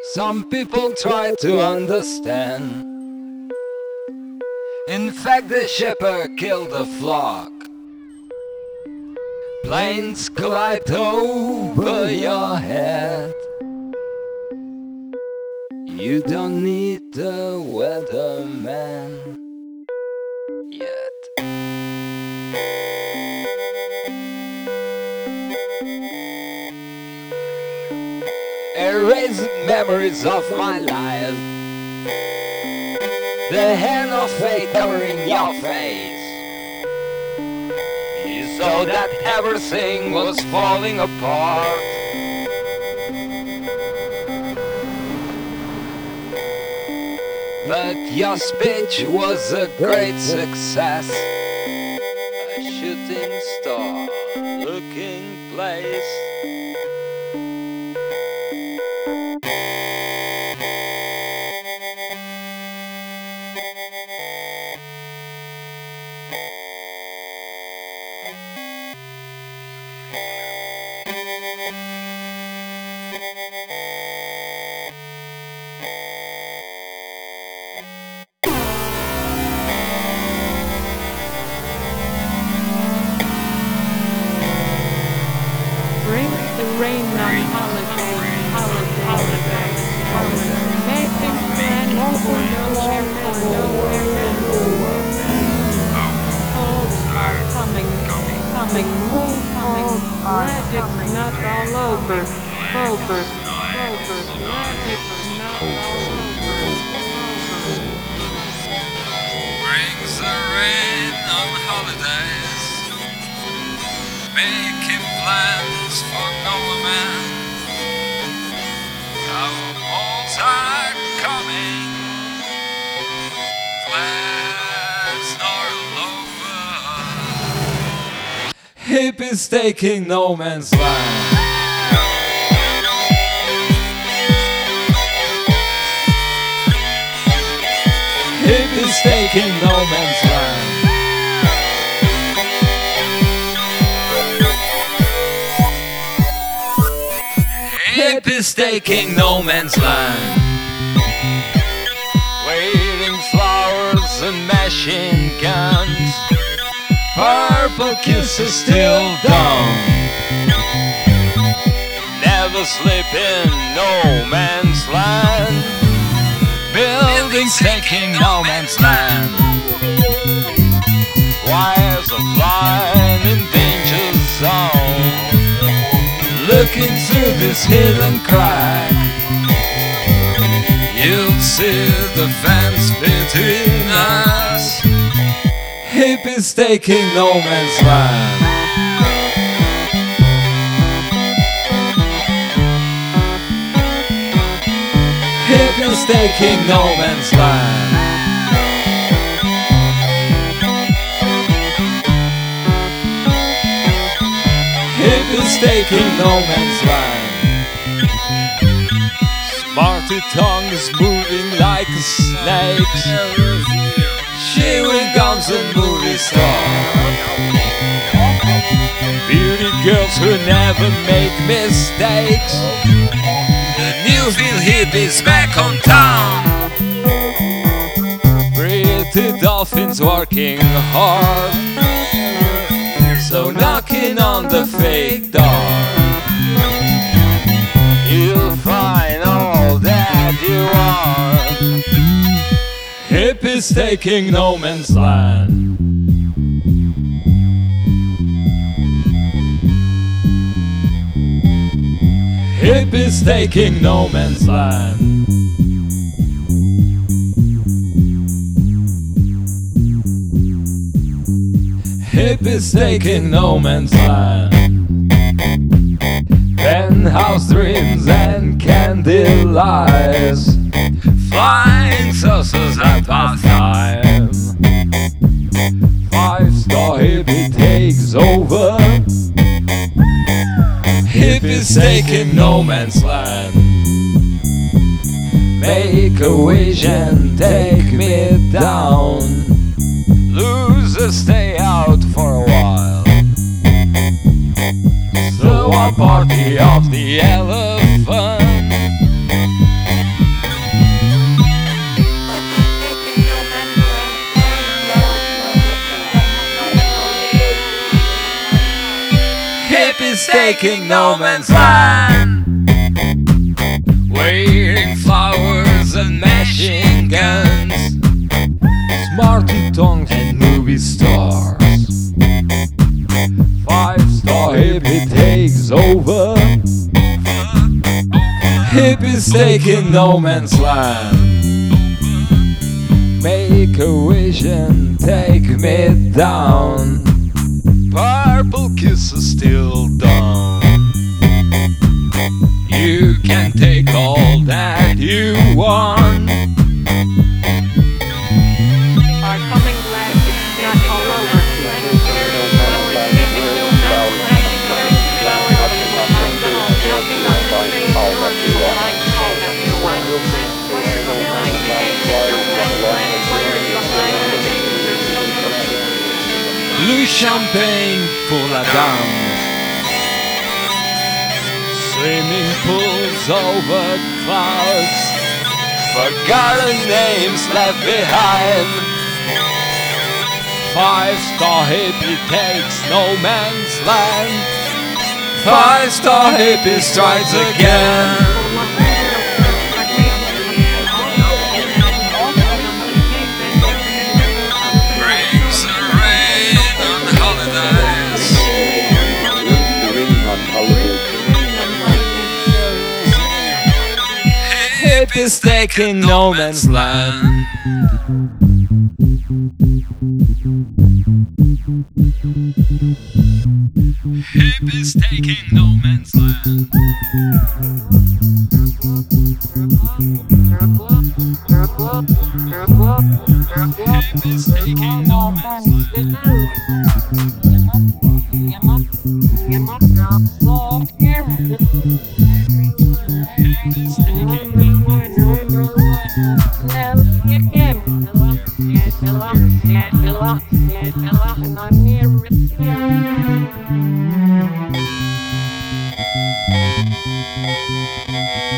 Some people try to understand. In fact, the shepherd killed the flock. Planes collide over your head. You don't need the weatherman yet. Erase memories of my life. The hand of fate covering your face. You saw that everything was falling apart. But your speech was a great success. A shooting star looking place. Rain on holiday. Making plan over nowhere in the world. Cold coming. Glad it's not all over. Glad it's not all over. Brings the rain on holidays, making plans for no man. Our balls are coming, plans are all over. Hippies taking no man's land. Hippies taking no man's land. Hippies taking no man's land. Waving flowers and machine guns. Purple kisses still down. Never sleep in no man's land. Buildings taking no man's land. Wires are flying in danger zone. Looking through this hidden crack, you'll see the fence between us. Hippies taking no man's land. Hippies taking no man's land. Hippies taking no man's land. Smarty tongues moving like snakes, chewing gums and movie stars. Beauty girls who never make mistakes. The Newfield hippies back on town. Pretty dolphins working hard, so knocking on the fake door, you'll find all that you want. Hippies taking no man's land. Hippies taking no man's land. Hippies taking no man's land. Penthouse dreams and candy lies, flying saucers at past time. 5-star hippie takes over. Hippies taking no man's land. Make a wish and take me down. Losers stay out for a while. So a party of the elephant. Hippies taking no man's land, wearing flowers and machine guns, smarty tongues and movie stars. 5-star hippie takes over, hippies taking no man's land. Make a wish and take me down, purple kisses still down. You can take all that you want. Are coming glad it's not all over. Le champagne pour la dame, swimming pools over clouds, forgotten names left behind. 5-star hippie takes no man's land, 5-star hippie strikes again. Brings the rain on holidays, hippies taking no man's land. Hippies taking no man's land. Hippies taking no man's land. Hippies taking